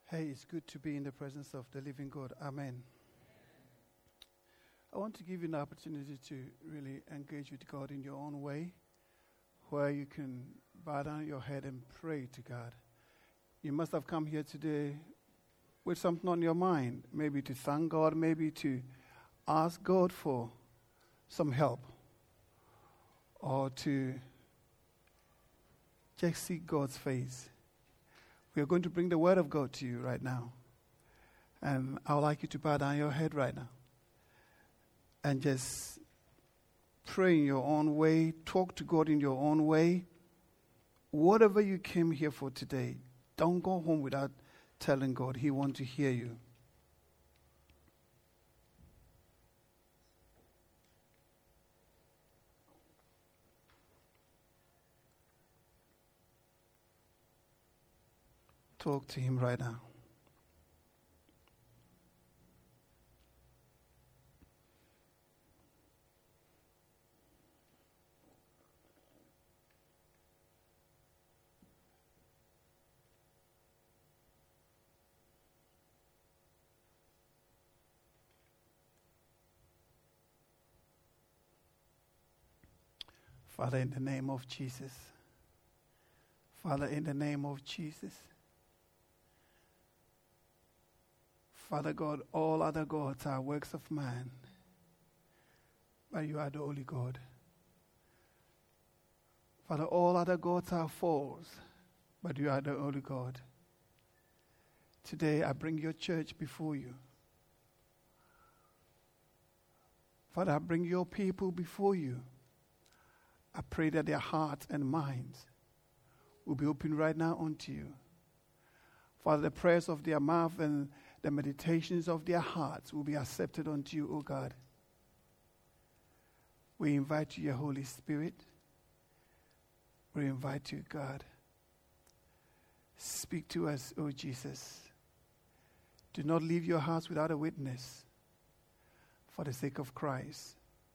Hey, it's good to be in the presence of the living God. Amen. I want to give you an opportunity to really engage with God in your own way, where you can bow down your head and pray to God. You must have come here today with something on your mind, maybe to thank God, maybe to ask God for some help, or to just seek God's face. We are going to bring the word of God to you right now. And I would like you to bow down your head right now and just pray in your own way, talk to God in your own way. Whatever you came here for today, don't go home without telling God. He wants to hear you. Talk to him right now. Father, in the name of Jesus. Father, in the name of Jesus. Father God, all other gods are works of man, but you are the only God. Father, all other gods are false, but you are the only God. Today I bring your church before you. Father, I bring your people before you. I pray that their hearts and minds will be open right now unto you. Father, the prayers of their mouth and the meditations of their hearts will be accepted unto you, O God. We invite you, your Holy Spirit. We invite you, God. Speak to us, O Jesus. Do not leave your house without a witness for the sake of Christ.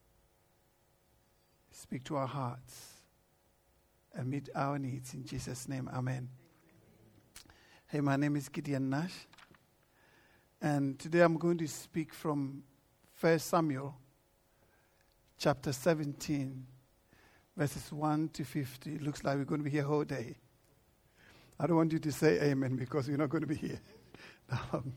Speak to our hearts and meet our needs. In Jesus' name, amen. Hey, my name is Gideon Nash. And today I'm going to speak from 1 Samuel chapter 17, verses 1 to 50. It looks like we're going to be here all day. I don't want you to say amen because we're not going to be here that long.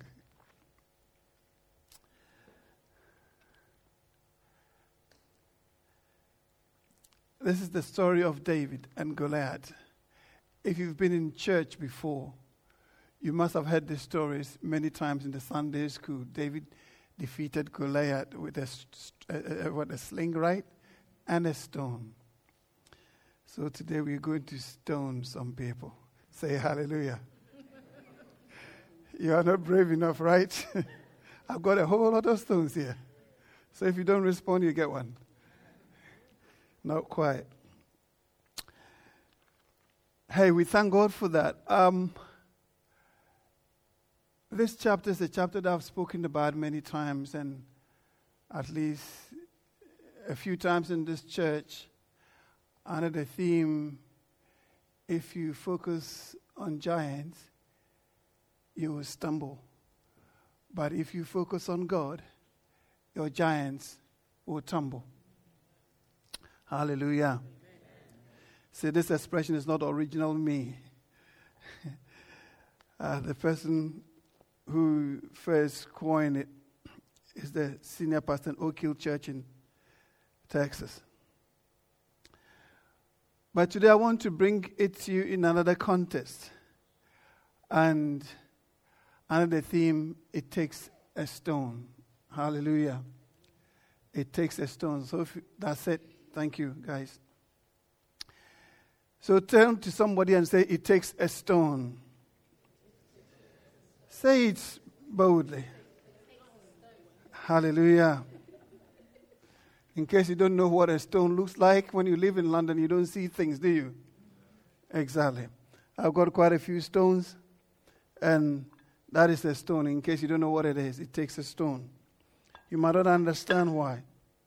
This is the story of David and Goliath. If you've been in church before, you must have heard these stories many times in the Sunday school. David defeated Goliath with a sling, right? And a stone. So today we're going to stone some people. Say hallelujah. You are not brave enough, right? I've got a whole lot of stones here. So if you don't respond, you get one. Not quite. Hey, we thank God for that. This chapter is a chapter that I've spoken about many times, and at least a few times in this church, under the theme, if you focus on giants, you will stumble. But if you focus on God, your giants will tumble. Hallelujah. Amen. See, this expression is not original me. The person who first coined it is the senior pastor in Oak Hill Church in Texas. But today I want to bring it to you in another context. And under the theme, it takes a stone. Hallelujah. It takes a stone. So that's it. Thank you, guys. So turn to somebody and say, it takes a stone. Say it boldly. Hallelujah. In case you don't know what a stone looks like, when you live in London, you don't see things, do you? Exactly. I've got quite a few stones, and that is a stone. In case you don't know what it is, it takes a stone. You might not understand why.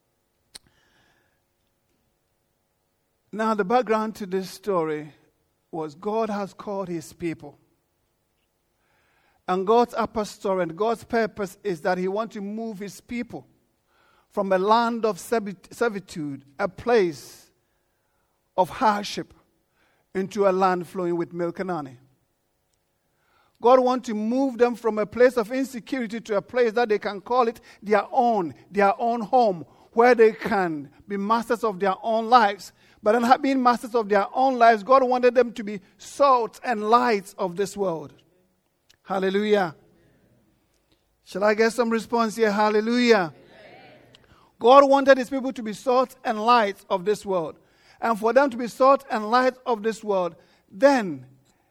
Now, the background to this story was God has called his people. And God's upper story and God's purpose is that He wants to move His people from a land of servitude, a place of hardship, into a land flowing with milk and honey. God wants to move them from a place of insecurity to a place that they can call it their own home, where they can be masters of their own lives. But in being masters of their own lives, God wanted them to be salt and lights of this world. Hallelujah. Shall I get some response here? Hallelujah. God wanted His people to be salt and lights of this world. And for them to be salt and light of this world, then,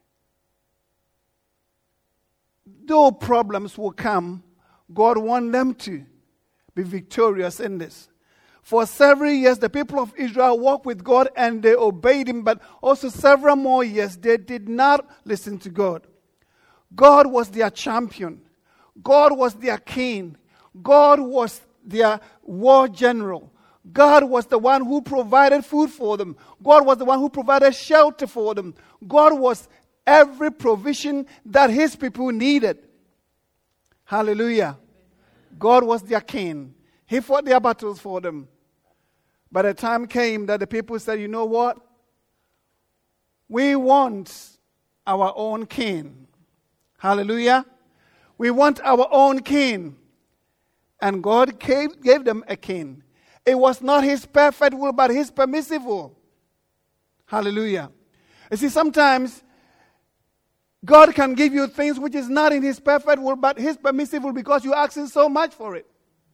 though problems will come, God wants them to be victorious in this. For several years, the people of Israel walked with God and they obeyed Him, but also several more years, they did not listen to God. God was their champion. God was their king. God was their war general. God was the one who provided food for them. God was the one who provided shelter for them. God was every provision that His people needed. Hallelujah. God was their king. He fought their battles for them. But the time came that the people said, you know what? We want our own king. Hallelujah. We want our own king. And God gave them a king. It was not His perfect will, but His permissive will. Hallelujah. You see, sometimes God can give you things which is not in His perfect will, but His permissive will, because you're asking so much for it.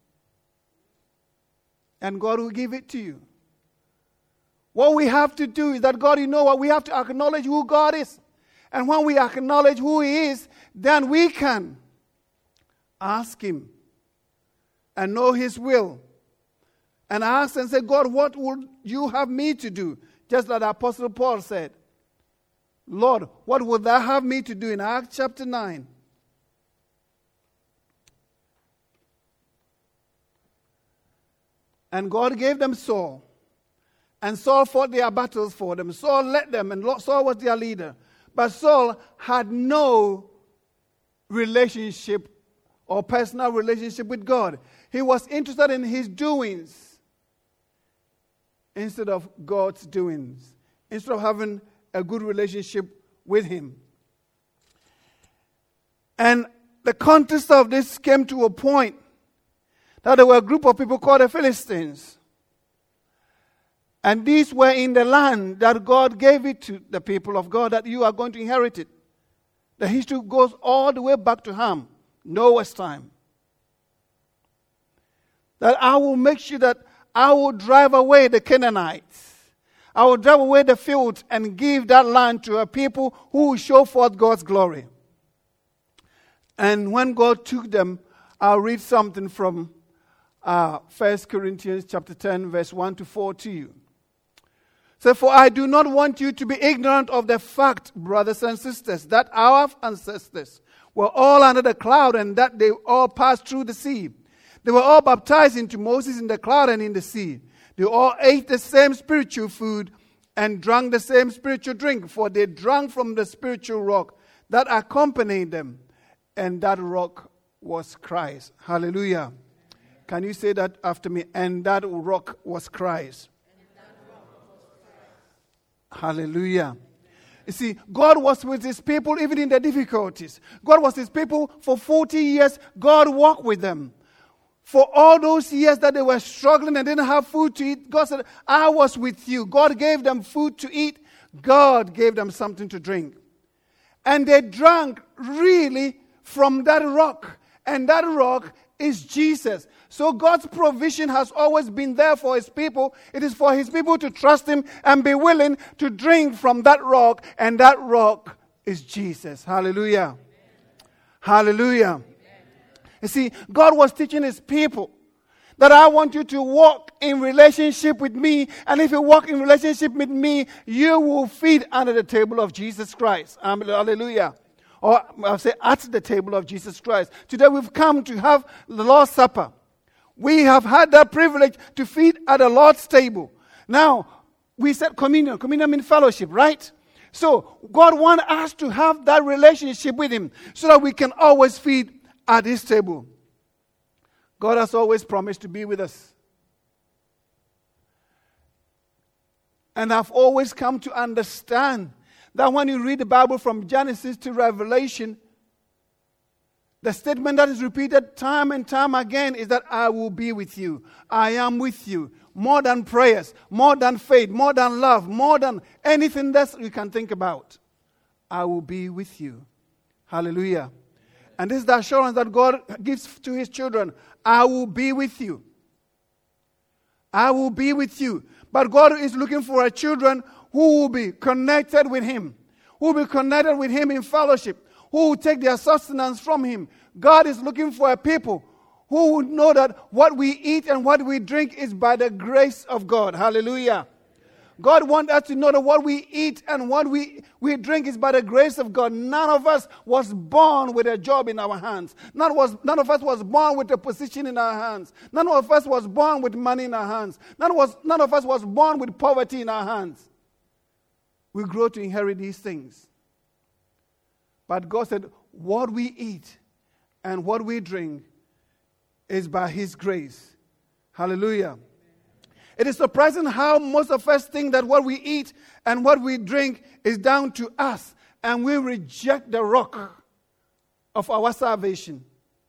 And God will give it to you. What we have to do is that, God, you know what? We have to acknowledge who God is. And when we acknowledge who He is, then we can ask Him and know His will. And ask and say, God, what would you have me to do? Just like the Apostle Paul said. Lord, what would thou have me to do? In Acts chapter 9. And God gave them Saul. And Saul fought their battles for them. Saul led them, and Saul was their leader. But Saul had no relationship or personal relationship with God. He was interested in his doings instead of God's doings, instead of having a good relationship with Him. And the context of this came to a point that there were a group of people called the Philistines. And these were in the land that God gave it to the people of God, that you are going to inherit it. The history goes all the way back to Ham, Noah's time. That I will make sure that I will drive away the Canaanites. I will drive away the fields and give that land to a people who will show forth God's glory. And when God took them, I'll read something from 1 Corinthians chapter 10, verse 1 to 4 to you. So, for I do not want you to be ignorant of the fact, brothers and sisters, that our ancestors were all under the cloud and that they all passed through the sea. They were all baptized into Moses in the cloud and in the sea. They all ate the same spiritual food and drank the same spiritual drink, for they drank from the spiritual rock that accompanied them, and that rock was Christ. Hallelujah. Can you say that after me? And that rock was Christ. Hallelujah. You see, God was with His people even in the difficulties. God was His people for 40 years. God walked with them. For all those years that they were struggling and didn't have food to eat, God said, I was with you. God gave them food to eat. God gave them something to drink. And they drank really from that rock. And that rock is Jesus. So God's provision has always been there for His people. It is for His people to trust Him and be willing to drink from that rock. And that rock is Jesus. Hallelujah. Amen. Hallelujah. Amen. You see, God was teaching His people that I want you to walk in relationship with me. And if you walk in relationship with me, you will feed under the table of Jesus Christ. Hallelujah. Or I'll say at the table of Jesus Christ. Today we've come to have the Lord's Supper. We have had that privilege to feed at the Lord's table. Now, we said communion. Communion means fellowship, right? So God wants us to have that relationship with him so that we can always feed at his table. God has always promised to be with us. And I've always come to understand that when you read the Bible from Genesis to Revelation, the statement that is repeated time and time again is that I will be with you. I am with you. More than prayers, more than faith, more than love, more than anything that you can think about. I will be with you. Hallelujah. And this is the assurance that God gives to his children. I will be with you. I will be with you. But God is looking for a children who will be connected with him. Who will be connected with him in fellowship. Who will take their sustenance from him. God is looking for a people who would know that what we eat and what we drink is by the grace of God. Hallelujah. God wants us to know that what we eat and what we drink is by the grace of God. None of us was born with a job in our hands. None of us was born with a position in our hands. None of us was born with money in our hands. None of us was born with poverty in our hands. We grow to inherit these things. But God said, what we eat and what we drink is by his grace. Hallelujah. It is surprising how most of us think that what we eat and what we drink is down to us, and we reject the rock of our salvation.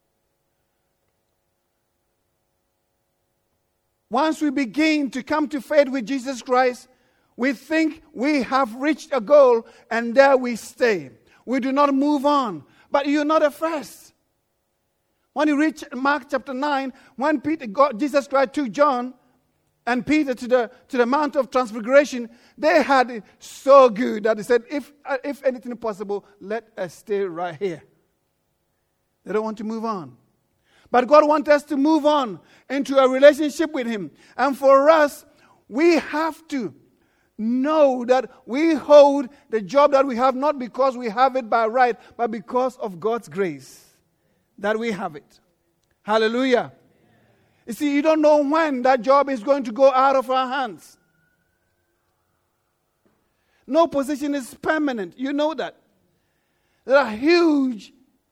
Once we begin to come to faith with Jesus Christ, we think we have reached a goal, and there we stay. We do not move on. But you're not the first. When you reach Mark chapter 9, when Jesus Christ took John and Peter to the Mount of Transfiguration, they had it so good that they said, if anything possible, let us stay right here. They don't want to move on. But God wants us to move on into a relationship with him. And for us, we have to know that we hold the job that we have not because we have it by right, but because of God's grace that we have it. Hallelujah. You see, you don't know when that job is going to go out of our hands. No position is permanent. You know that. There are huge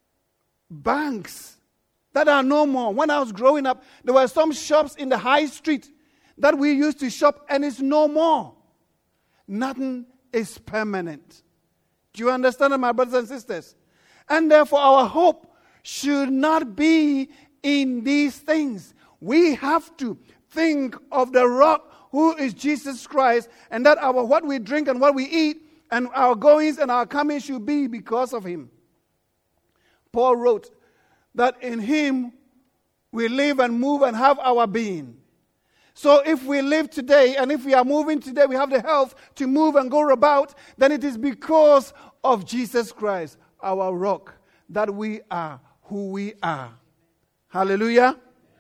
banks that are no more. When I was growing up, there were some shops in the high street that we used to shop, and it's no more. Nothing is permanent. Do you understand, my brothers and sisters? And therefore, our hope should not be in these things. We have to think of the rock who is Jesus Christ, and that what we drink and what we eat and our goings and our comings should be because of him. Paul wrote that in him we live and move and have our being. So if we live today and if we are moving today, we have the health to move and go about, then it is because of Jesus Christ, our rock, that we are who we are. Hallelujah.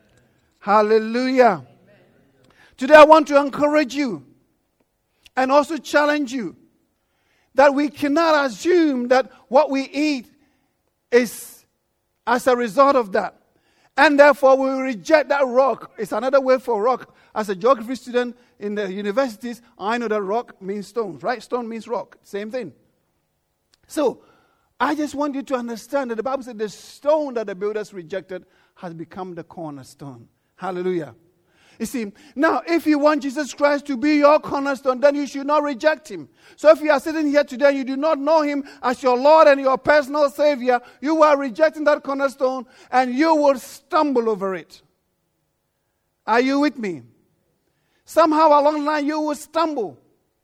Hallelujah. Today I want to encourage you and also challenge you that we cannot assume that what we eat is as a result of that. And therefore we reject that rock. It's another word for rock. As a geography student in the universities, I know that rock means stone, right? Stone means rock. Same thing. So I just want you to understand that the Bible said the stone that the builders rejected has become the cornerstone. Hallelujah. You see, now if you want Jesus Christ to be your cornerstone, then you should not reject him. So if you are sitting here today and you do not know him as your Lord and your personal Savior, you are rejecting that cornerstone and you will stumble over it. Are you with me? Somehow along the line you will stumble.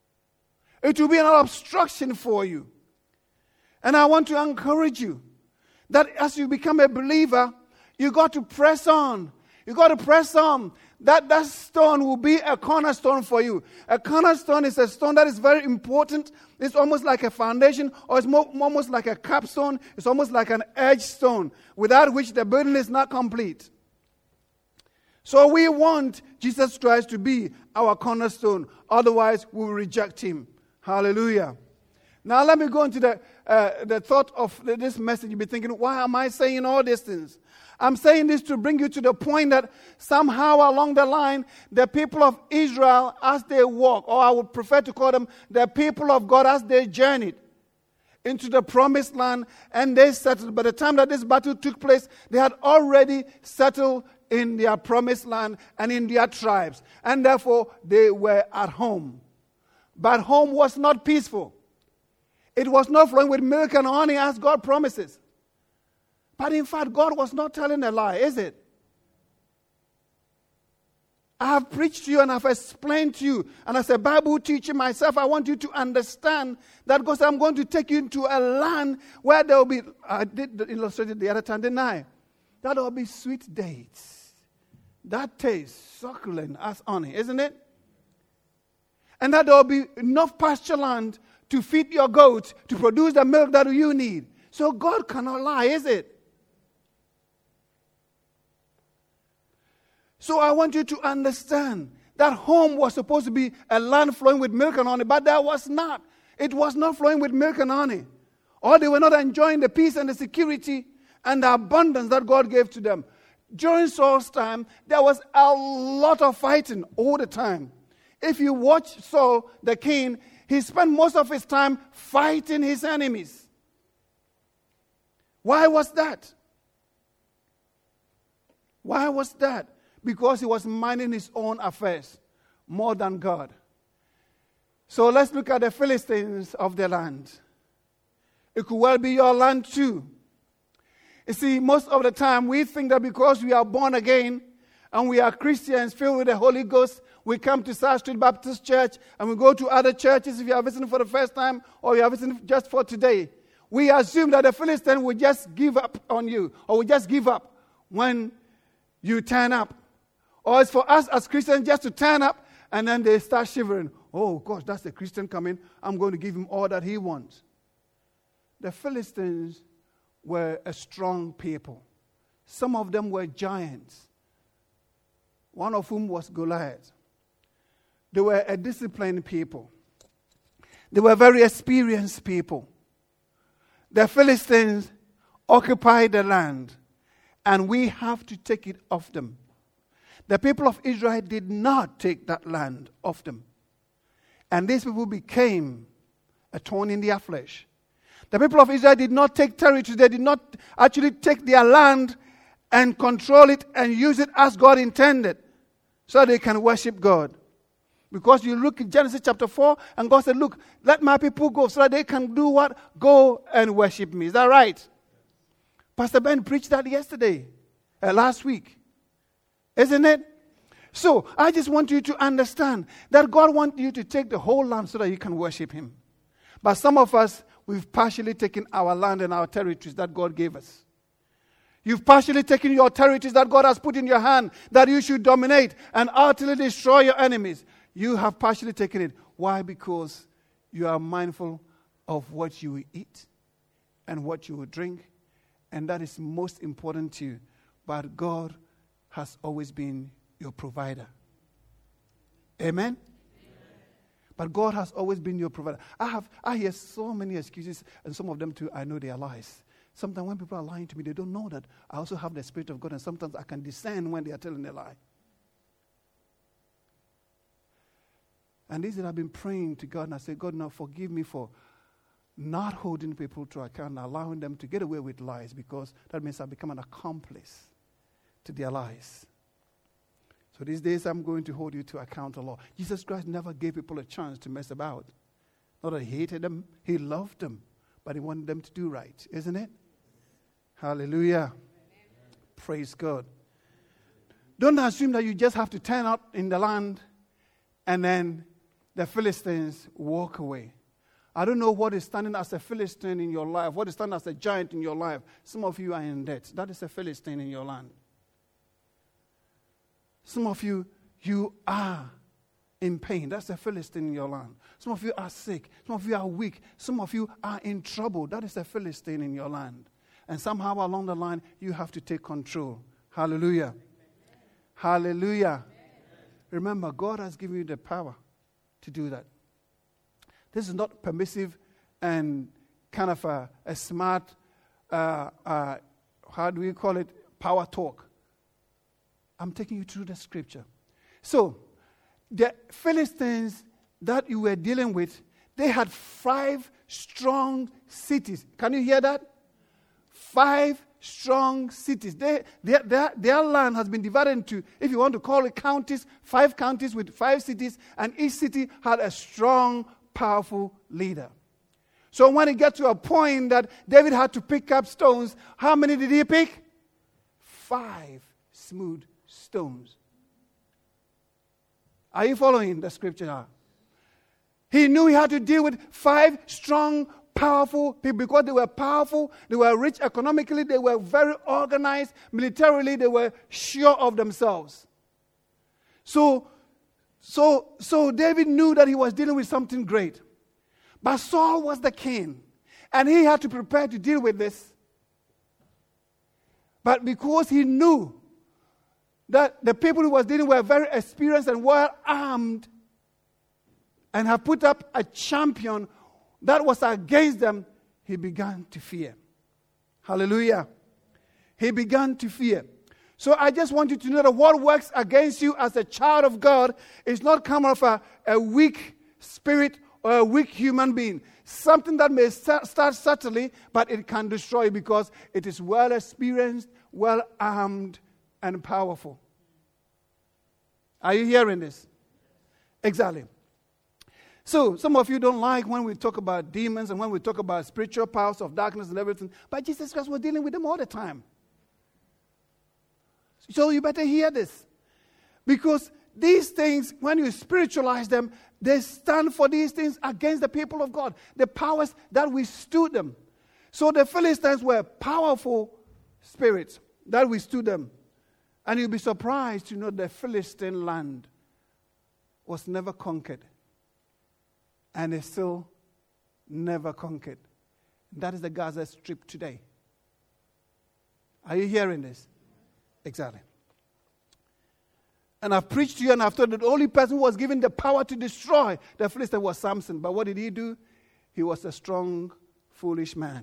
It will be an obstruction for you. And I want to encourage you that as you become a believer, you got to press on. You got to press on. That stone will be a cornerstone for you. A cornerstone is a stone that is very important. It's almost like a foundation, or it's almost like a capstone. It's almost like an edge stone, without which the building is not complete. So we want Jesus Christ to be our cornerstone. Otherwise, we will reject him. Hallelujah. Now let me go into the thought of this message. You'll be thinking, why am I saying all these things? I'm saying this to bring you to the point that somehow along the line, the people of Israel, as they walk, or I would prefer to call them the people of God as they journeyed into the promised land and they settled. By the time that this battle took place, they had already settled in their promised land and in their tribes. And therefore, they were at home. But home was not peaceful. It was not flowing with milk and honey as God promises. But in fact, God was not telling a lie, is it? I have preached to you and I've explained to you. And as a Bible teacher myself, I want you to understand that God said, I'm going to take you into a land where there will be, I did illustrate it the other time, didn't I? That there will be sweet dates. That tastes succulent as honey, isn't it? And that there will be enough pasture land to feed your goats, to produce the milk that you need. So God cannot lie, is it? So I want you to understand that home was supposed to be a land flowing with milk and honey, but that was not. It was not flowing with milk and honey. Or they were not enjoying the peace and the security and the abundance that God gave to them. During Saul's time, there was a lot of fighting all the time. If you watch Saul, the king, he spent most of his time fighting his enemies. Why was that? Why was that? Because he was minding his own affairs more than God. So let's look at the Philistines of the land. It could well be your land too. You see, most of the time we think that because we are born again and we are Christians filled with the Holy Ghost, we come to South Street Baptist Church and we go to other churches if you are visiting for the first time or you are visiting just for today. We assume that the Philistine will just give up on you or will just give up when you turn up. Or it's for us as Christians just to turn up and then they start shivering. Oh, gosh, that's the Christian coming. I'm going to give him all that he wants. The Philistines were a strong people. Some of them were giants, one of whom was Goliath. They were a disciplined people. They were very experienced people. The Philistines occupied the land, and we have to take it off them. The people of Israel did not take that land off them. And these people became a thorn in their flesh. The people of Israel did not take territory. They did not actually take their land and control it and use it as God intended so they can worship God. Because you look in Genesis chapter 4 and God said, look, let my people go so that they can do what? Go and worship me. Is that right? Pastor Ben preached that last week. Isn't it? So, I just want you to understand that God wants you to take the whole land so that you can worship Him. But some of us, we've partially taken our land and our territories that God gave us. You've partially taken your territories that God has put in your hand that you should dominate and utterly destroy your enemies. You have partially taken it. Why? Because you are mindful of what you will eat and what you will drink. And that is most important to you. But God has always been your provider. Amen? But God has always been your provider. I hear so many excuses, and some of them too, I know they are lies. Sometimes when people are lying to me, they don't know that I also have the Spirit of God, and sometimes I can discern when they are telling a lie. And this is I've been praying to God, and I say, God, now forgive me for not holding people to account, allowing them to get away with lies, because that means I've become an accomplice to their lies. So these days I'm going to hold you to account a lot. Jesus Christ never gave people a chance to mess about. Not that He hated them, He loved them, but He wanted them to do right, isn't it? Hallelujah. Amen. Praise God. Don't assume that you just have to turn up in the land and then the Philistines walk away. I don't know what is standing as a Philistine in your life, what is standing as a giant in your life. Some of you are in debt. That is a Philistine in your land. Some of you are in pain. That's a Philistine in your land. Some of you are sick. Some of you are weak. Some of you are in trouble. That is a Philistine in your land. And somehow along the line, you have to take control. Hallelujah. Amen. Hallelujah. Amen. Remember, God has given you the power to do that. This is not permissive and kind of a smart, how do we call it, power talk. I'm taking you through the scripture. So, the Philistines that you were dealing with, they had 5 strong cities. Can you hear that? 5 strong cities. Their land has been divided into, if you want to call it counties, 5 counties with 5 cities, and each city had a strong, powerful leader. So when it got to a point that David had to pick up stones, how many did he pick? 5 smooth stones. Are you following the scripture now? He knew he had to deal with 5 strong, powerful people because they were powerful, they were rich economically, they were very organized, militarily, they were sure of themselves. So David knew that he was dealing with something great. But Saul was the king, and he had to prepare to deal with this. But because he knew that the people he was dealing with were very experienced and well-armed, and have put up a champion that was against them, he began to fear. Hallelujah. He began to fear. So I just want you to know that what works against you as a child of God is not coming from a weak spirit or a weak human being. Something that may start subtly, but it can destroy you because it is well experienced, well armed, and powerful. Are you hearing this? Exactly. So, some of you don't like when we talk about demons and when we talk about spiritual powers of darkness and everything, but Jesus Christ was dealing with them all the time. So you better hear this. Because these things, when you spiritualize them, they stand for these things against the people of God, the powers that withstood them. So the Philistines were powerful spirits that withstood them. And you'll be surprised to know the Philistine land was never conquered. And is still never conquered. That is the Gaza Strip today. Are you hearing this? Exactly. And I've preached to you and I've told you the only person who was given the power to destroy the Philistine was Samson. But what did he do? He was a strong, foolish man.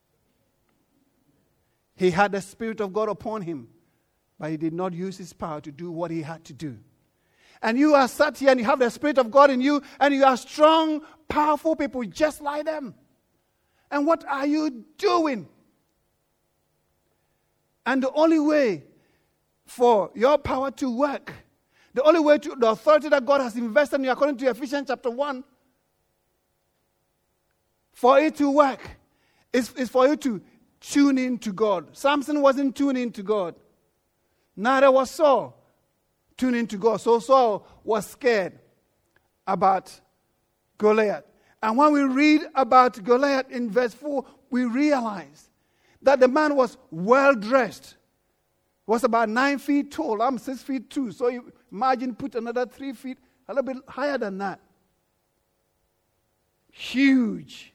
He had the Spirit of God upon him, but he did not use his power to do what he had to do. And you are sat here and you have the Spirit of God in you and you are strong, powerful people just like them. And what are you doing? And the only way for your power to work, the only way to the authority that God has invested in you according to Ephesians chapter 1, for it to work is for you to tune in to God. Samson wasn't tuning to God. Neither was Saul tuning to God. So Saul was scared about Goliath. And when we read about Goliath in verse 4, we realize that the man was well-dressed. Was about 9 feet tall. I'm 6 feet 2. So you imagine put another 3 feet, a little bit higher than that. Huge.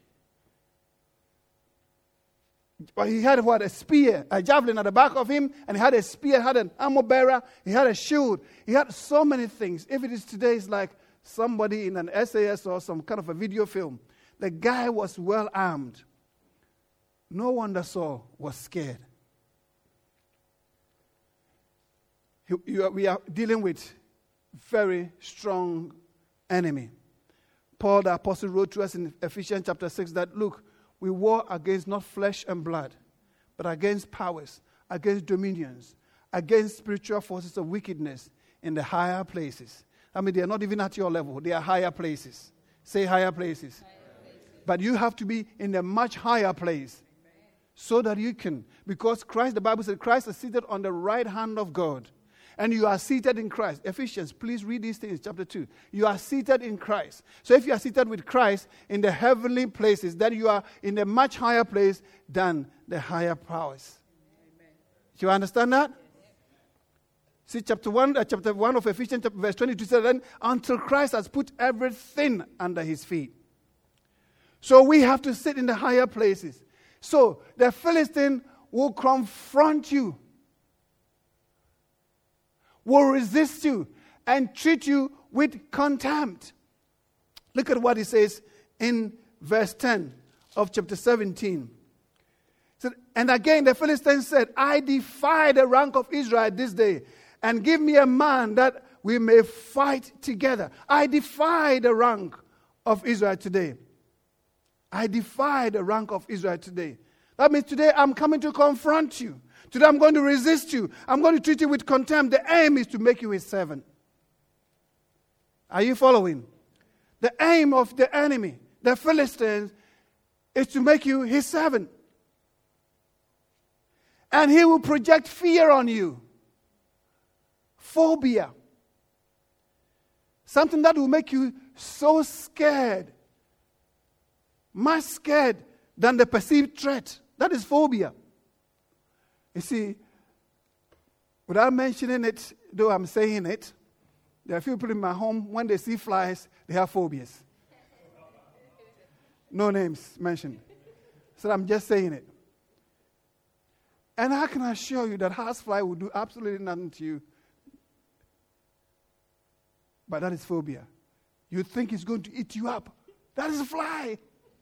But he had what? A spear, a javelin at the back of him, and he had a spear, had an armor bearer, he had a shield. He had so many things. If it is today, it's like somebody in an SAS or some kind of a video film. The guy was well armed. No wonder Saul was scared. We are dealing with very strong enemy. Paul the apostle wrote to us in Ephesians chapter 6 that, look, we war against not flesh and blood, but against powers, against dominions, against spiritual forces of wickedness in the higher places. I mean, they are not even at your level. They are higher places. Say higher places. Higher places. But you have to be in a much higher place. Amen. So that you can, because Christ, the Bible said, Christ is seated on the right hand of God. And you are seated in Christ. Ephesians, please read these things, chapter 2. You are seated in Christ. So if you are seated with Christ in the heavenly places, then you are in a much higher place than the higher powers. Amen. Do you understand that? Yes. See, chapter 1 of Ephesians, verse 22 says, then until Christ has put everything under his feet. So we have to sit in the higher places. So the Philistine will confront you, will resist you and treat you with contempt. Look at what he says in verse 10 of chapter 17. And again the Philistines said, I defy the rank of Israel this day, and give me a man that we may fight together. I defy the rank of Israel today. I defy the rank of Israel today. That means today I'm coming to confront you. Today I'm going to resist you. I'm going to treat you with contempt. The aim is to make you his servant. Are you following? The aim of the enemy, the Philistines, is to make you his servant. And he will project fear on you. Phobia. Something that will make you so scared. Much scared than the perceived threat. That is phobia. You see, without mentioning it, though I'm saying it, there are few people in my home, when they see flies, they have phobias. No names mentioned. So I'm just saying it. And I can assure you that housefly will do absolutely nothing to you. But that is phobia. You think it's going to eat you up. That is a fly.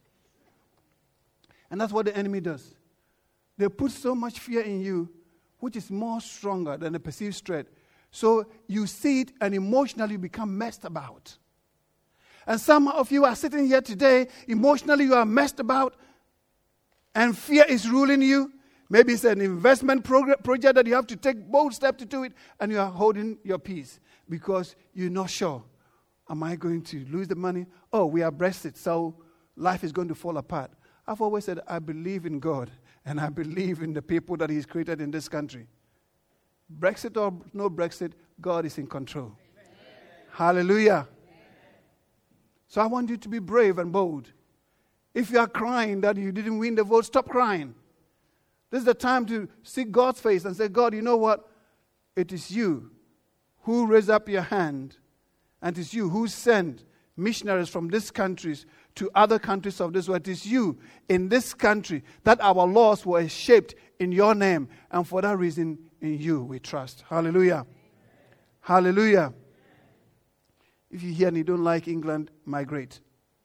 And that's what the enemy does. They put so much fear in you, which is more stronger than the perceived threat. So you see it and emotionally become messed about. And some of you are sitting here today, emotionally you are messed about, and fear is ruling you. Maybe it's an investment project that you have to take bold steps to do it, and you are holding your peace because you're not sure. Am I going to lose the money? Oh, we are Brexit, so life is going to fall apart. I've always said I believe in God, and I believe in the people that He's created in this country. Brexit or no Brexit, God is in control. Amen. Hallelujah. Amen. So I want you to be brave and bold. If you are crying that you didn't win the vote, stop crying. This is the time to seek God's face and say, God, you know what? It is you who raised up your hand, and it is you who sent missionaries from these countries to other countries of this world. It is you in this country that our laws were shaped in your name, and for that reason, in you we trust. Hallelujah. Amen. Hallelujah. If you hear and you don't like England, migrate.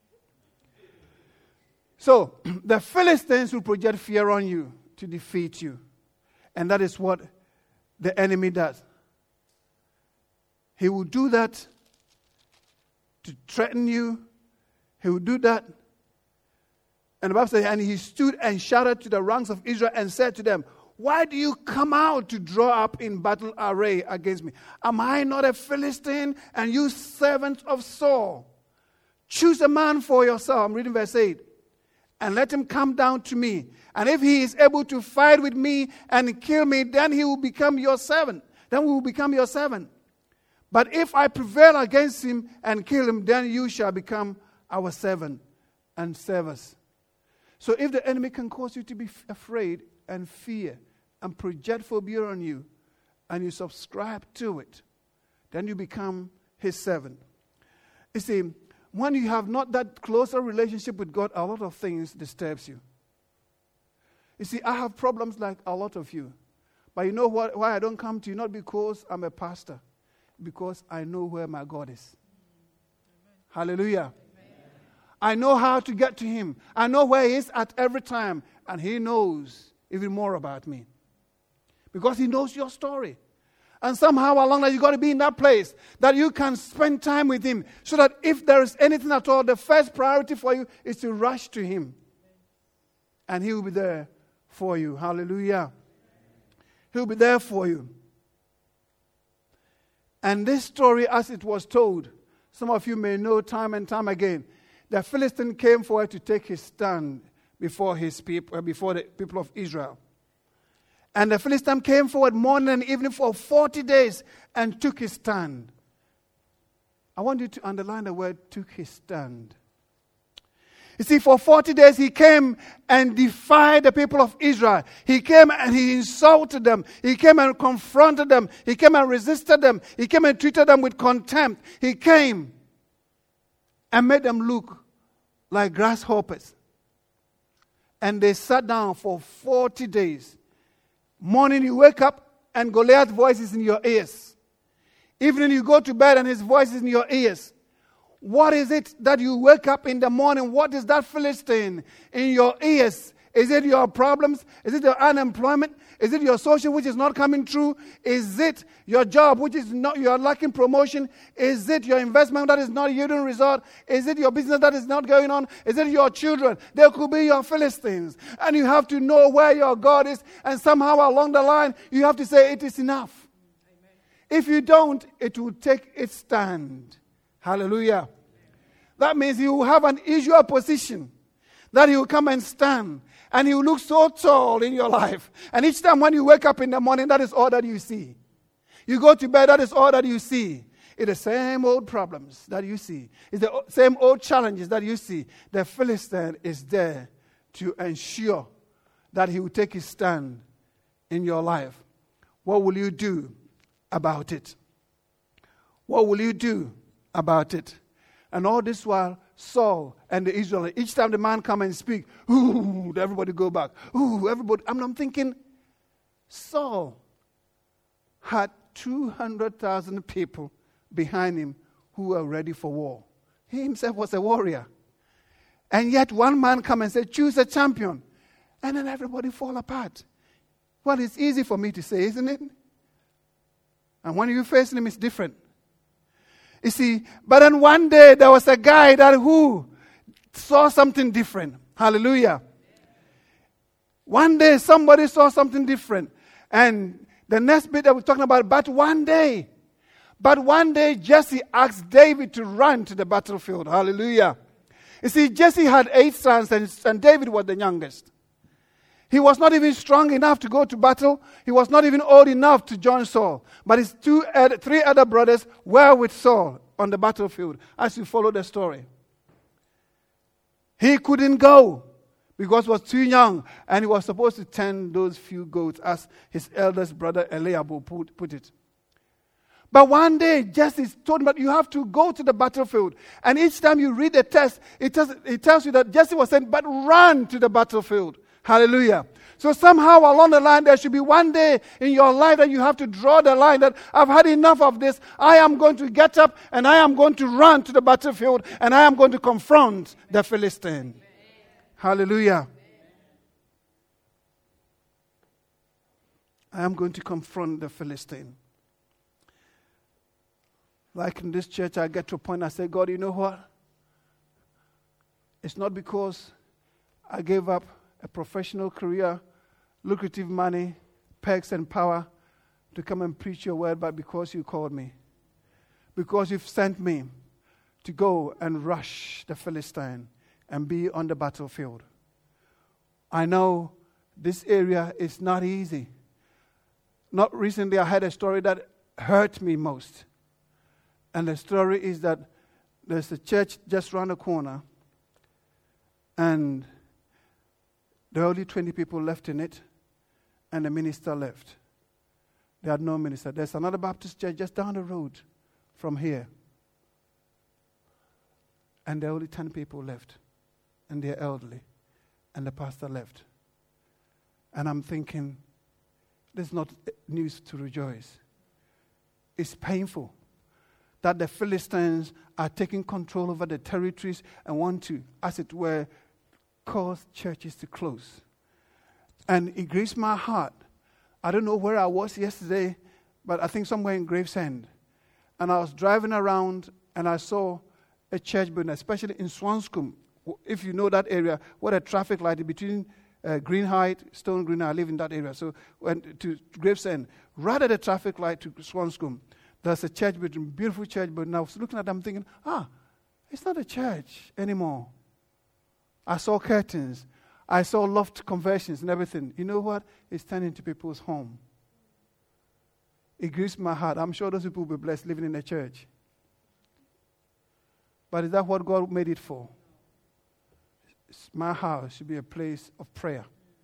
So, the Philistines will project fear on you to defeat you. And that is what the enemy does. He will do that to threaten you. He will do that. And the Bible says, and he stood and shouted to the ranks of Israel and said to them, why do you come out to draw up in battle array against me? Am I not a Philistine, and you servants of Saul? Choose a man for yourself. I'm reading verse 8. And let him come down to me. And if he is able to fight with me and kill me, then he will become your servant. Then we will become your servant. But if I prevail against him and kill him, then you shall become our servant and serve us. So if the enemy can cause you to be afraid and fear and project phobia on you, and you subscribe to it, then you become his servant. You see, when you have not that closer relationship with God, a lot of things disturbs you. You see, I have problems like a lot of you. But you know what? Why I don't come to you? Not because I'm a pastor. Because I know where my God is. Amen. Hallelujah. Amen. I know how to get to him. I know where he is at every time. And he knows even more about me. Because he knows your story. And somehow along that, you've got to be in that place that you can spend time with him. So that if there is anything at all, the first priority for you is to rush to him. And he will be there for you. Hallelujah. He'll be there for you. And this story, as it was told, some of you may know time and time again, the Philistine came forward to take his stand before his people, before the people of Israel. And the Philistine came forward morning and evening for 40 days and took his stand. I want you to underline the word took his stand. You see, for 40 days he came and defied the people of Israel. He came and he insulted them. He came and confronted them. He came and resisted them. He came and treated them with contempt. He came and made them look like grasshoppers. And they sat down for 40 days. Morning you wake up and Goliath's voice is in your ears. Evening you go to bed and his voice is in your ears. What is it that you wake up in the morning? What is that Philistine in your ears? Is it your problems? Is it your unemployment? Is it your social which is not coming true? Is it your job which is not, you are lacking promotion? Is it your investment that is not yielding result? Is it your business that is not going on? Is it your children? There could be your Philistines. And you have to know where your God is. And somehow along the line, you have to say it is enough. Amen. If you don't, it will take its stand. Hallelujah. That means you will have an usual position that he will come and stand. And he will look so tall in your life. And each time when you wake up in the morning, that is all that you see. You go to bed, that is all that you see. It's the same old problems that you see. It's the same old challenges that you see. The Philistine is there to ensure that he will take his stand in your life. What will you do about it? What will you do about it? And all this while, Saul and the Israelites, each time the man come and speak, ooh, everybody go back. Ooh, everybody. I'm thinking, Saul had 200,000 people behind him who were ready for war. He himself was a warrior. And yet one man come and say, choose a champion. And then everybody fall apart. Well, it's easy for me to say, isn't it? And when you face him, it's different. You see, but then one day there was a guy that who saw something different. Hallelujah. One day somebody saw something different. And the next bit that we're talking about, but one day Jesse asked David to run to the battlefield. Hallelujah. You see, Jesse had 8 sons and David was the youngest. He was not even strong enough to go to battle. He was not even old enough to join Saul. But his 3 other brothers were with Saul on the battlefield, as you follow the story. He couldn't go because he was too young, and he was supposed to tend those few goats, as his eldest brother Eliab put it. But one day, Jesse told him that you have to go to the battlefield. And each time you read the text, it tells you that Jesse was saying, but run to the battlefield. Hallelujah. So somehow along the line, there should be one day in your life that you have to draw the line that I've had enough of this. I am going to get up and I am going to run to the battlefield and I am going to confront the Philistine. Amen. Hallelujah. Amen. I am going to confront the Philistine. Like in this church, I get to a point, I say, God, you know what? It's not because I gave up a professional career, lucrative money, perks and power to come and preach your word, but because you called me. Because you've sent me to go and rush the Philistine and be on the battlefield. I know this area is not easy. Not recently, I had a story that hurt me most. And the story is that there's a church just around the corner, and there were only 20 people left in it, and the minister left. They had no minister. There's another Baptist church just down the road from here, and there were only 10 people left, and they're elderly, and the pastor left. And I'm thinking, this is not news to rejoice. It's painful that the Philistines are taking control over the territories and want to, as it were, cause churches to close. And it grieves my heart. I don't know where I was yesterday, but I think somewhere in Gravesend. And I was driving around and I saw a church building, especially in Swanscombe. If you know that area, what a traffic light between Greenhithe, Stone Green, I live in that area. So went to Gravesend, right at the traffic light to Swanscombe. There's a church building, beautiful church building. I was looking at them thinking, it's not a church anymore. I saw curtains. I saw loft conversions and everything. You know what? It's turning into people's home. It grieves my heart. I'm sure those people will be blessed living in a church. But is that what God made it for? My house should be a place of prayer.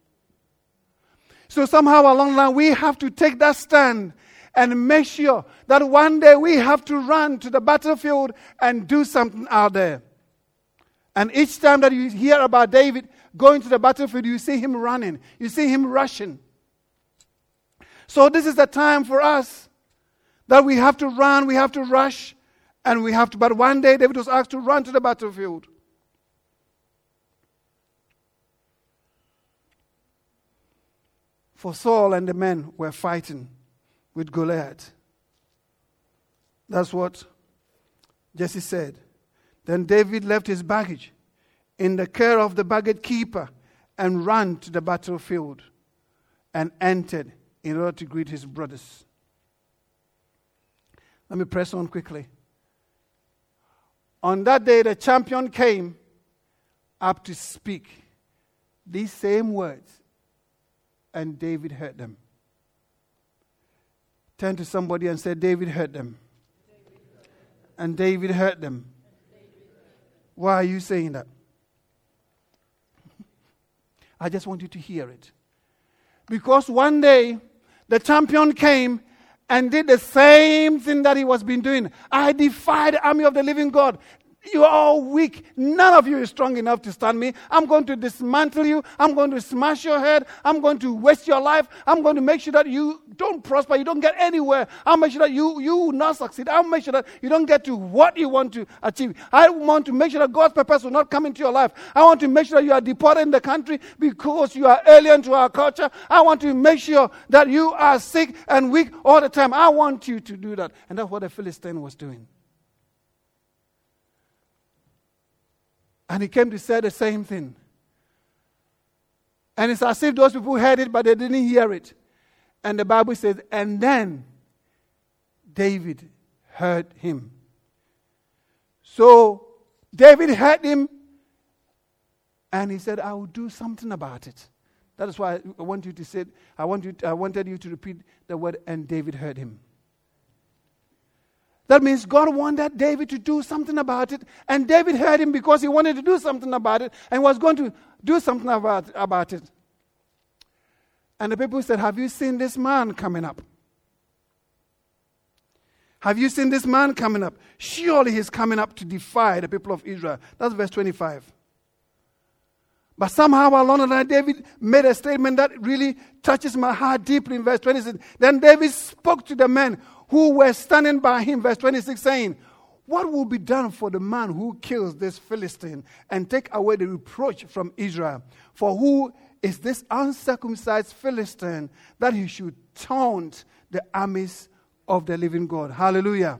So somehow along the line, we have to take that stand and make sure that one day we have to run to the battlefield and do something out there. And each time that you hear about David going to the battlefield, you see him running. You see him rushing. So this is the time for us that we have to run, we have to rush, But one day David was asked to run to the battlefield. For Saul and the men were fighting with Goliath. That's what Jesse said. Then David left his baggage in the care of the baggage keeper and ran to the battlefield and entered in order to greet his brothers. Let me press on quickly. On that day, the champion came up to speak these same words, and David heard them. Turn to somebody and say, David heard them. And David heard them. Why are you saying that? I just want you to hear it. Because one day, the champion came and did the same thing that he was been doing. I defy the army of the living God. You are all weak. None of you is strong enough to stand me. I'm going to dismantle you. I'm going to smash your head. I'm going to waste your life. I'm going to make sure that you don't prosper. You don't get anywhere. I'll make sure that you will not succeed. I'll make sure that you don't get to what you want to achieve. I want to make sure that God's purpose will not come into your life. I want to make sure that you are deported in the country because you are alien to our culture. I want to make sure that you are sick and weak all the time. I want you to do that. And that's what the Philistine was doing. And he came to say the same thing. And it's as if those people heard it, but they didn't hear it. And the Bible says, and then David heard him. So David heard him, and he said, I will do something about it. That is why I want you to say, I wanted you to repeat the word, and David heard him. That means God wanted David to do something about it, and David heard him because he wanted to do something about it and was going to do something about it. And the people said, have you seen this man coming up? Have you seen this man coming up? Surely he's coming up to defy the people of Israel. That's verse 25. But somehow along the line, David made a statement that really touches my heart deeply in verse 26. Then David spoke to the men who were standing by him, verse 26, saying, what will be done for the man who kills this Philistine and take away the reproach from Israel? For who is this uncircumcised Philistine that he should taunt the armies of the living God? Hallelujah.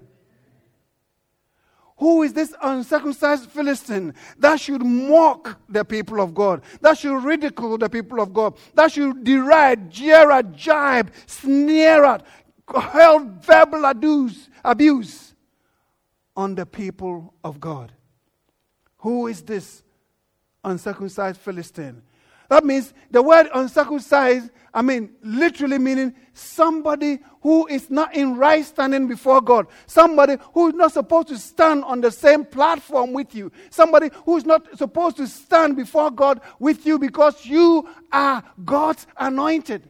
Who is this uncircumcised Philistine that should mock the people of God, that should ridicule the people of God, that should deride, jeer at, jibe, sneer at, hurl verbal abuse on the people of God? Who is this uncircumcised Philistine? That means the word uncircumcised, literally meaning somebody who is not in right standing before God. Somebody who is not supposed to stand on the same platform with you. Somebody who is not supposed to stand before God with you because you are God's anointed.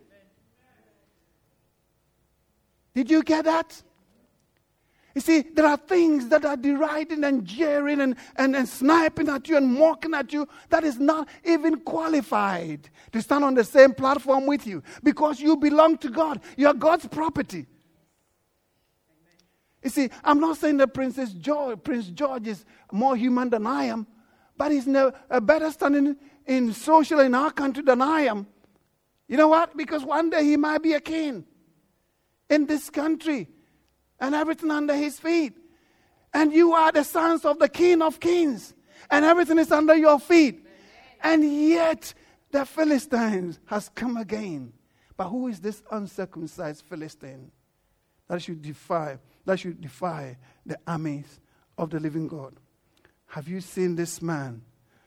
Did you get that? You see, there are things that are deriding and jeering and sniping at you and mocking at you that is not even qualified to stand on the same platform with you because you belong to God. You are God's property. Amen. You see, I'm not saying that Prince George is more human than I am, but he's a better standing in social in our country than I am. You know what? Because one day he might be a king in this country. And everything under his feet. And you are the sons of the King of Kings. And everything is under your feet. And yet the Philistines has come again. But who is this uncircumcised Philistine that should defy the armies of the living God? Have you seen this man?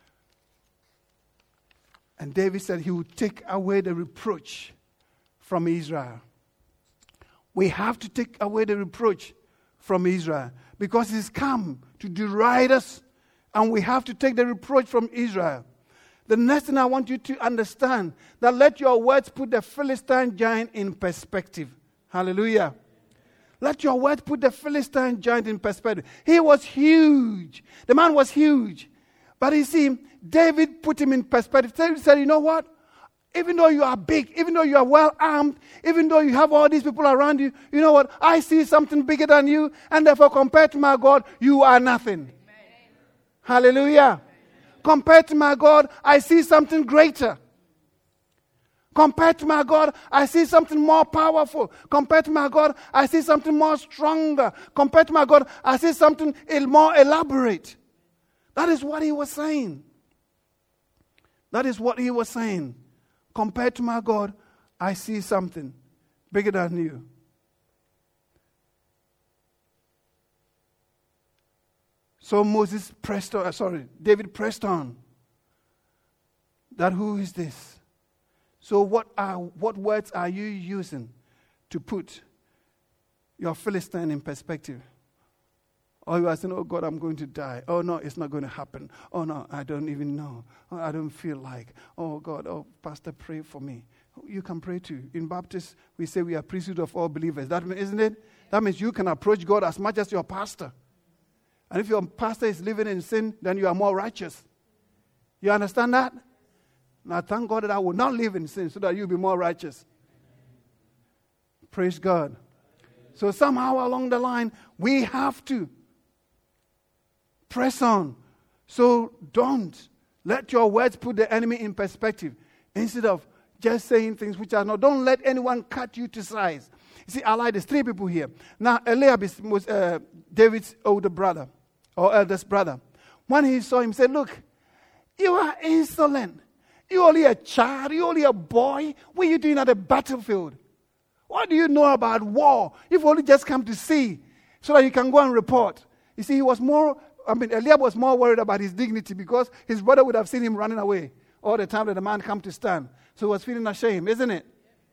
And David said he would take away the reproach from Israel. We have to take away the reproach from Israel because he's come to deride us, and we have to take the reproach from Israel. The next thing I want you to understand, that let your words put the Philistine giant in perspective. Hallelujah. Let your words put the Philistine giant in perspective. He was huge. The man was huge. But you see, David put him in perspective. David said, you know what? Even though you are big, even though you are well armed, even though you have all these people around you, you know what? I see something bigger than you, and therefore compared to my God, you are nothing. Amen. Hallelujah. Amen. Compared to my God, I see something greater. Compared to my God, I see something more powerful. Compared to my God, I see something more stronger. Compared to my God, I see something more elaborate. That is what he was saying. That is what he was saying. Compared to my God, I see something bigger than you. So David pressed on. That who is this? So what words are you using to put your Philistine in perspective? Or you are saying, oh God, I'm going to die. Oh no, it's not going to happen. Oh no, I don't even know. Oh, I don't feel like. Oh God, oh Pastor, pray for me. You can pray too. In Baptist, we say we are priesthood of all believers. That means, isn't it? That means you can approach God as much as your pastor. And if your pastor is living in sin, then you are more righteous. You understand that? Now thank God that I will not live in sin so that you'll be more righteous. Praise God. So somehow along the line, we have to press on. So don't let your words put the enemy in perspective. Instead of just saying things which are not. Don't let anyone cut you to size. You see, I like there's 3 people here. Now, Eliab was David's older brother, or eldest brother. When he saw him, he said, look, you are insolent. You're only a child. You're only a boy. What are you doing at the battlefield? What do you know about war? You've only just come to see so that you can go and report. You see, Eliab was more worried about his dignity because his brother would have seen him running away all the time that the man come to stand. So he was feeling ashamed, isn't it?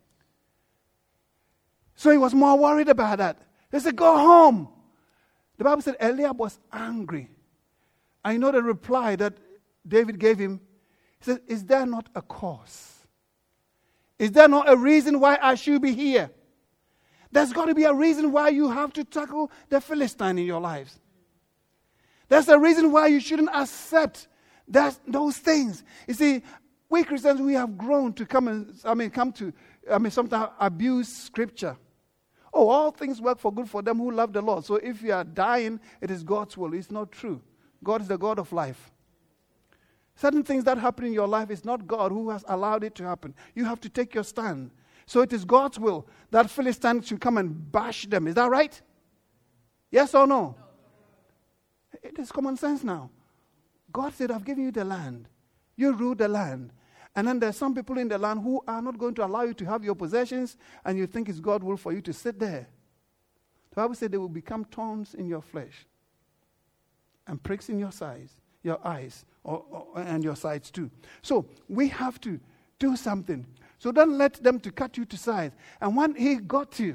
So he was more worried about that. They said, go home. The Bible said Eliab was angry. I know the reply that David gave him. He said, is there not a cause? Is there not a reason why I should be here? There's got to be a reason why you have to tackle the Philistine in your lives. There's a reason why you shouldn't accept those things. You see, we Christians, we have grown to sometimes abuse Scripture. Oh, all things work for good for them who love the Lord. So if you are dying, it is God's will. It's not true. God is the God of life. Certain things that happen in your life is not God who has allowed it to happen. You have to take your stand. So it is God's will that Philistines should come and bash them. Is that right? Yes or no? It is common sense now. God said, I've given you the land. You rule the land. And then there's some people in the land who are not going to allow you to have your possessions, and you think it's God's will for you to sit there. The Bible said they will become thorns in your flesh and pricks in your eyes, and your sides too. So we have to do something. So don't let them to cut you to size. And when he got to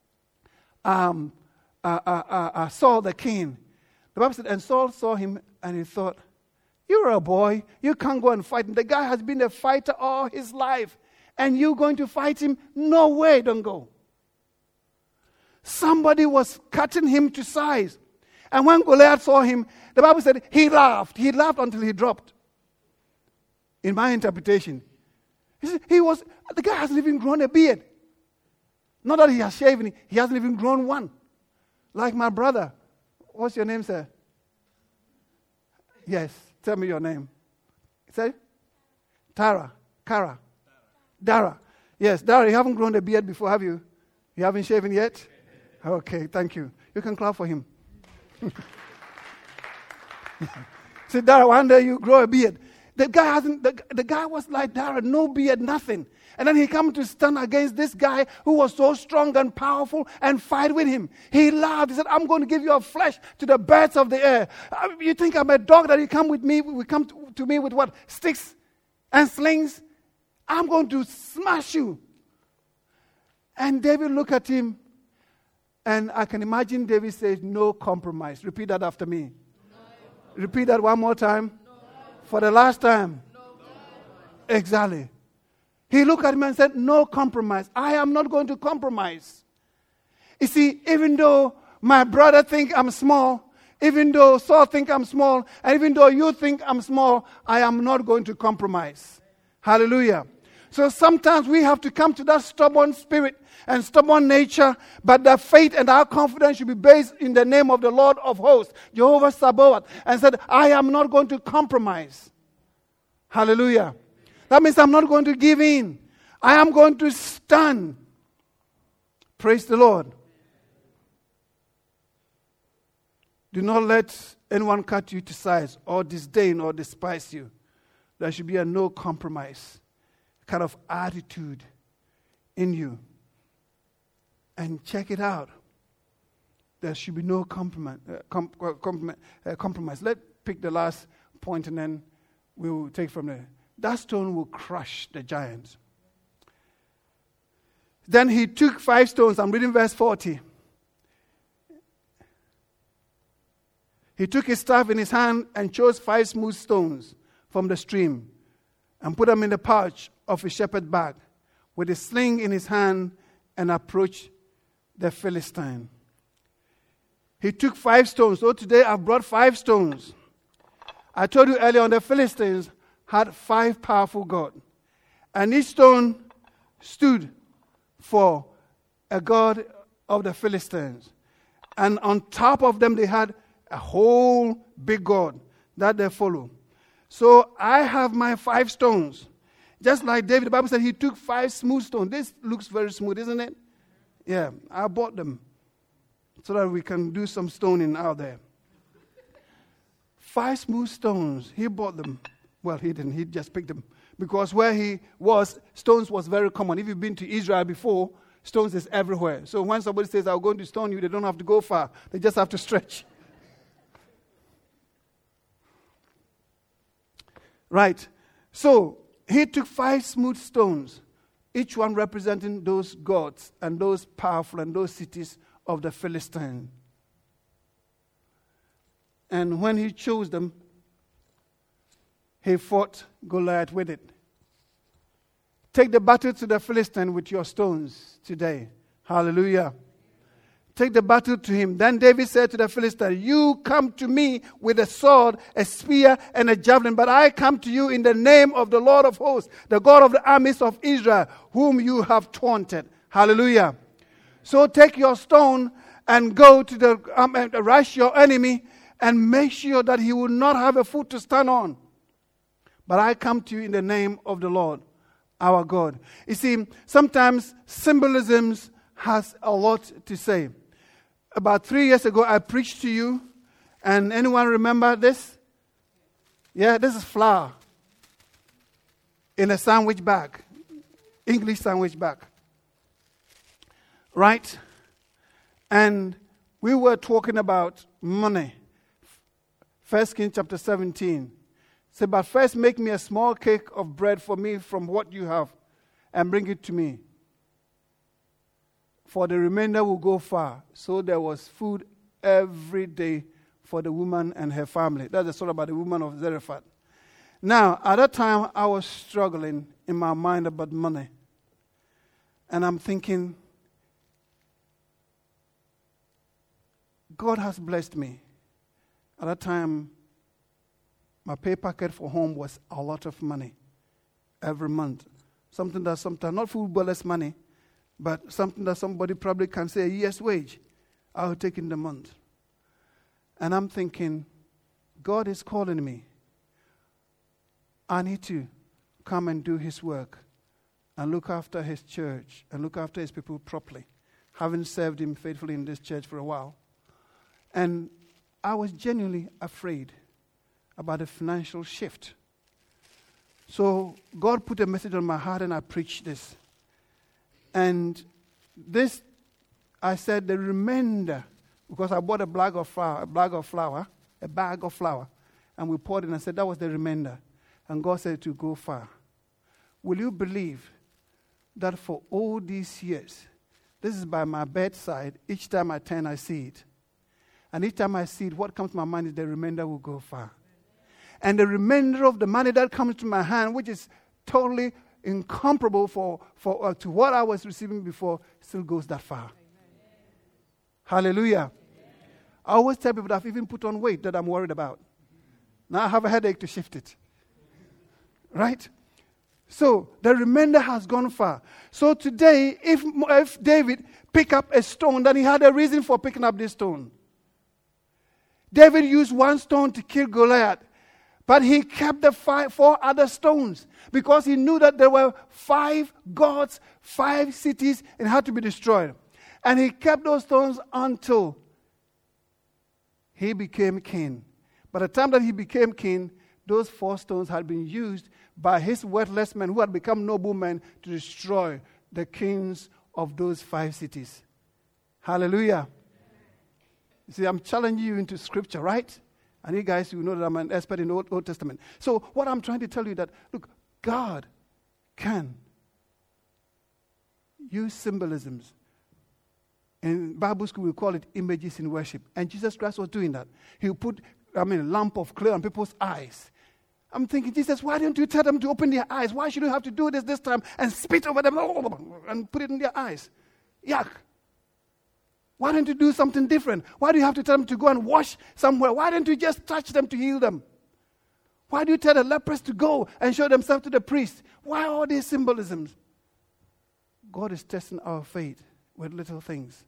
Saul the king, the Bible said, and Saul saw him and he thought, you're a boy. You can't go and fight him. The guy has been a fighter all his life. And you're going to fight him? No way, don't go. Somebody was cutting him to size. And when Goliath saw him, the Bible said he laughed. He laughed until he dropped. In my interpretation. The guy hasn't even grown a beard. Not that he has shaven, he hasn't even grown one. Like my brother. What's your name, sir? Yes, tell me your name. Say? Dara. Yes, Dara, you haven't grown a beard before, have you? You haven't shaven yet? Okay, thank you. You can clap for him. Say, Dara, one day you grow a beard. The guy was like Dara, no beard, nothing. And then he come to stand against this guy who was so strong and powerful and fight with him. He laughed. He said, I'm going to give your flesh to the birds of the air. You think I'm a dog that you come with me? We come to me with what? Sticks and slings? I'm going to smash you. And David looked at him, and I can imagine David says, no compromise. Repeat that after me. No. Repeat that one more time. No. For the last time. No. Exactly. He looked at him and said, no compromise. I am not going to compromise. You see, even though my brother think I'm small, even though Saul think I'm small, and even though you think I'm small, I am not going to compromise. Hallelujah. So sometimes we have to come to that stubborn spirit and stubborn nature, but the faith and our confidence should be based in the name of the Lord of hosts, Jehovah Sabaoth, and said, I am not going to compromise. Hallelujah. That means I'm not going to give in. I am going to stand. Praise the Lord. Do not let anyone cut you to size or disdain or despise you. There should be a no compromise kind of attitude in you. And check it out. There should be no compromise. Let's pick the last point and then we will take from there. That stone will crush the giants. Then he took 5 stones. I'm reading verse 40. He took his staff in his hand and chose 5 smooth stones from the stream and put them in the pouch of his shepherd bag with a sling in his hand and approached the Philistine. He took 5 stones. So today I've brought 5 stones. I told you earlier on the Philistines had 5 powerful gods. And each stone stood for a god of the Philistines. And on top of them they had a whole big god that they follow. So I have my 5 stones. Just like David, the Bible said he took 5 smooth stones. This looks very smooth, isn't it? Yeah, I bought them so that we can do some stoning out there. 5 smooth stones. He bought them. Well, he didn't. He just picked them. Because where he was, stones was very common. If you've been to Israel before, stones is everywhere. So when somebody says, I'm going to stone you, they don't have to go far. They just have to stretch. Right. So he took 5 smooth stones, each one representing those gods and those powerful and those cities of the Philistines. And when he chose them, he fought Goliath with it. Take the battle to the Philistine with your stones today. Hallelujah. Take the battle to him. Then David said to the Philistine, you come to me with a sword, a spear, and a javelin, but I come to you in the name of the Lord of hosts, the God of the armies of Israel, whom you have taunted. Hallelujah. So take your stone and go to rush your enemy and make sure that he will not have a foot to stand on. But I come to you in the name of the Lord, our God. You see, sometimes symbolisms has a lot to say. About 3 years ago, I preached to you, and anyone remember this? Yeah, this is flour in a sandwich bag, English sandwich bag. Right? And we were talking about money. 1 Kings chapter 17. Say, but first make me a small cake of bread for me from what you have, and bring it to me. For the remainder will go far. So there was food every day for the woman and her family. That's the story about the woman of Zarephath. Now, at that time, I was struggling in my mind about money. And I'm thinking, God has blessed me. At that time, my pay packet for home was a lot of money every month. Something that sometimes, not footballers' money, but something that somebody probably can say a year's wage, I'll take in the month. And I'm thinking, God is calling me. I need to come and do his work and look after his church and look after his people properly, having served him faithfully in this church for a while. And I was genuinely afraid about a financial shift. So God put a message on my heart and I preached this. And this, I said, the remainder, because I bought a bag of flour, and we poured it, and I said, that was the remainder. And God said to go far. Will you believe that for all these years, this is by my bedside, each time I turn, I see it. And each time I see it, what comes to my mind is the remainder will go far. And the remainder of the money that comes to my hand, which is totally incomparable to what I was receiving before, still goes that far. Amen. Hallelujah. Amen. I always tell people that I've even put on weight that I'm worried about. Now I have a headache to shift it. Right? So the remainder has gone far. So today, if David picked up a stone, then he had a reason for picking up this stone. David used one stone to kill Goliath, but he kept the 4 other stones because he knew that there were 5 gods, 5 cities, and had to be destroyed. And he kept those stones until he became king. By the time that he became king, those 4 stones had been used by his worthless men who had become noblemen to destroy the kings of those 5 cities. Hallelujah. You see, I'm challenging you into scripture, right? And you guys, you know that I'm an expert in the Old Testament. So what I'm trying to tell you that, look, God can use symbolisms. In Bible school, we call it images in worship. And Jesus Christ was doing that. He would put, a lump of clay on people's eyes. I'm thinking, Jesus, why don't you tell them to open their eyes? Why should you have to do this time and spit over them and put it in their eyes? Yuck. Why don't you do something different? Why do you have to tell them to go and wash somewhere? Why don't you just touch them to heal them? Why do you tell the lepers to go and show themselves to the priest? Why all these symbolisms? God is testing our faith with little things.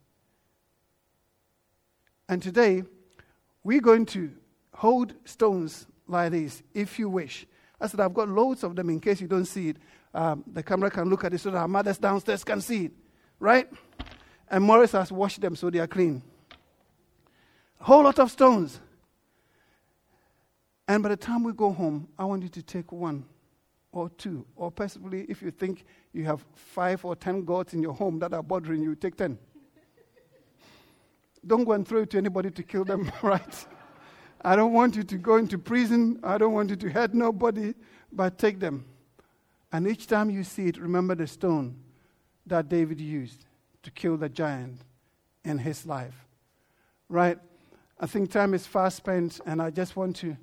And today, we're going to hold stones like this, if you wish. I said, I've got loads of them in case you don't see it. The camera can look at it so that our mothers downstairs can see it. Right? And Morris has washed them so they are clean. A whole lot of stones. And by the time we go home, I want you to take 1 or 2. Or possibly, if you think you have 5 or 10 gods in your home that are bothering you, take 10. Don't go and throw it to anybody to kill them, right? I don't want you to go into prison. I don't want you to hurt nobody, but take them. And each time you see it, remember the stone that David used to kill the giant in his life. Right? I think time is fast spent, and I just want to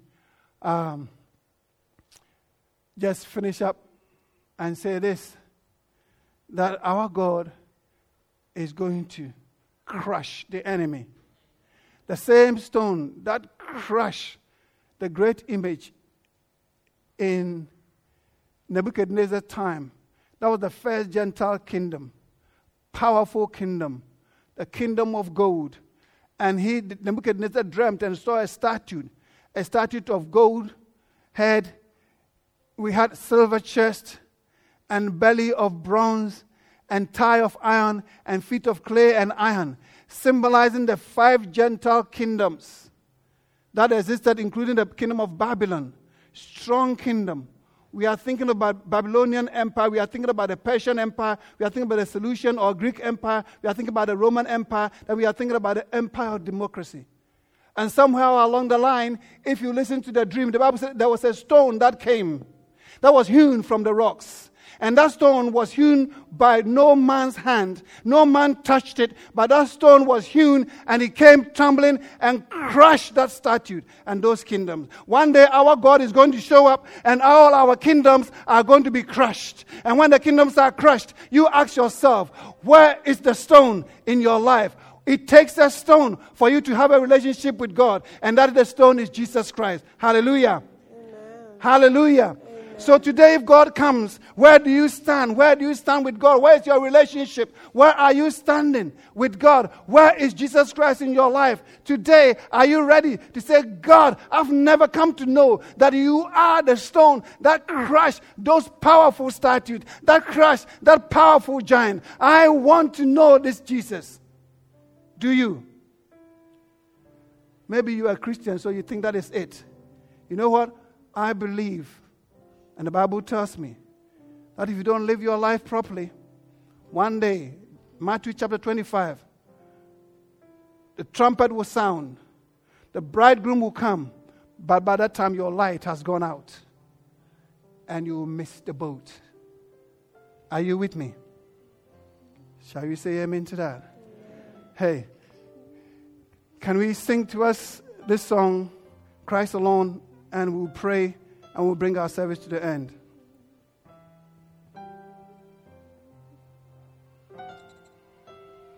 just finish up and say this, that our God is going to crush the enemy. The same stone that crushed the great image in Nebuchadnezzar's time. That was the first Gentile kingdom, powerful kingdom, the kingdom of gold. And Nebuchadnezzar dreamt and saw a statue of gold head. We had silver chest and belly of bronze and thigh of iron and feet of clay and iron, symbolizing the 5 Gentile kingdoms that existed, including the kingdom of Babylon. Strong kingdom. We are thinking about Babylonian Empire. We are thinking about the Persian Empire. We are thinking about the Seleucian or Greek Empire. We are thinking about the Roman Empire. Then we are thinking about the empire of democracy. And somehow along the line, if you listen to the dream, the Bible said there was a stone that came, that was hewn from the rocks. And that stone was hewn by no man's hand. No man touched it, but that stone was hewn and it came tumbling and crushed that statue and those kingdoms. One day our God is going to show up and all our kingdoms are going to be crushed. And when the kingdoms are crushed, you ask yourself, where is the stone in your life? It takes a stone for you to have a relationship with God, and that the stone is Jesus Christ. Hallelujah. Amen. Hallelujah. So today if God comes, where do you stand? Where do you stand with God? Where is your relationship? Where are you standing with God? Where is Jesus Christ in your life? Today, are you ready to say, God, I've never come to know that you are the stone that crushed those powerful statues, that crushed that powerful giant. I want to know this Jesus. Do you? Maybe you are a Christian, so you think that is it. You know what? I believe, and the Bible tells me, that if you don't live your life properly, one day, Matthew chapter 25, the trumpet will sound, the bridegroom will come, but by that time your light has gone out, and you will miss the boat. Are you with me? Shall we say amen to that? Hey, can we sing to us this song, Christ Alone, and we'll pray and we'll bring our service to the end.